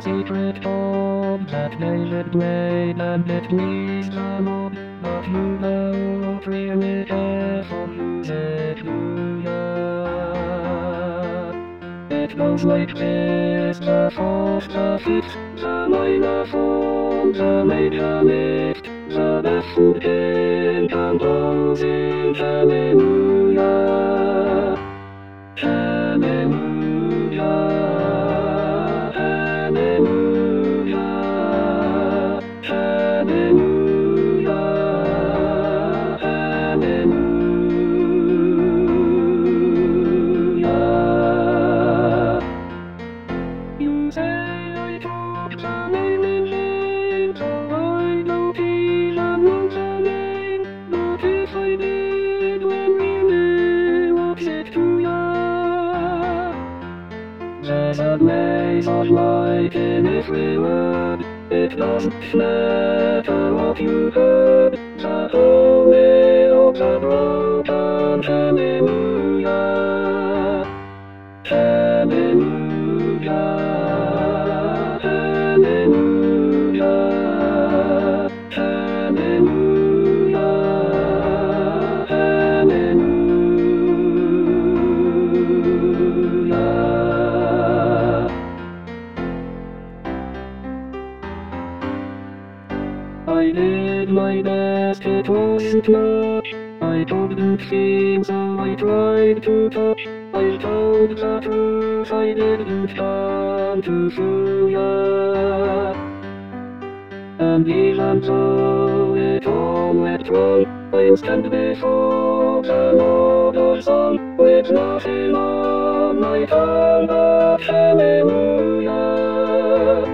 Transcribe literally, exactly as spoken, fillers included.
secret bomb that made it great and it pleased the Lord. But you know, really careful, use it, hallelujah. It goes like this: the fourth, the fifth, the minor fall, the major lift, the baffled in composing, hallelujah. Hallelujah, hallelujah, hallelujah, hallelujah. You say I talk the name in vain, so I don't even know the name. But if I did, when really, what's it to ya? There's a blaze of light in every word. It doesn't matter what you heard. The holy of the broken, hallelujah. Hallelujah, hallelujah, hallelujah, hallelujah. I did my best, it wasn't much. I couldn't feel, so I tried to touch. I told the truth, I didn't come to fool ya. And even though it all went wrong, I'll stand before the Lord of Song with nothing on my tongue but hallelujah.